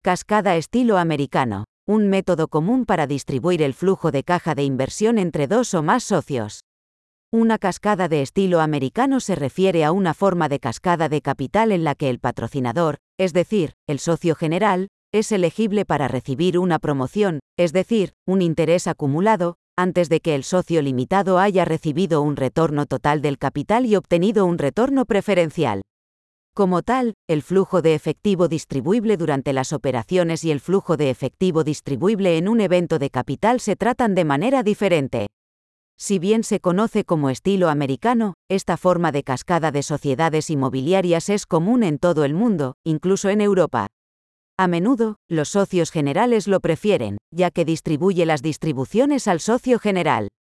Cascada estilo americano. Un método común para distribuir el flujo de caja de inversión entre dos o más socios. Una cascada de estilo americano se refiere a una forma de cascada de capital en la que el patrocinador, es decir, el socio general, es elegible para recibir una promoción, es decir, un interés acumulado, antes de que el socio limitado haya recibido un retorno total del capital y obtenido un retorno preferencial. Como tal, el flujo de efectivo distribuible durante las operaciones y el flujo de efectivo distribuible en un evento de capital se tratan de manera diferente. Si bien se conoce como estilo americano, esta forma de cascada de sociedades inmobiliarias es común en todo el mundo, incluso en Europa. A menudo, los socios generales lo prefieren, ya que distribuye las distribuciones al socio general.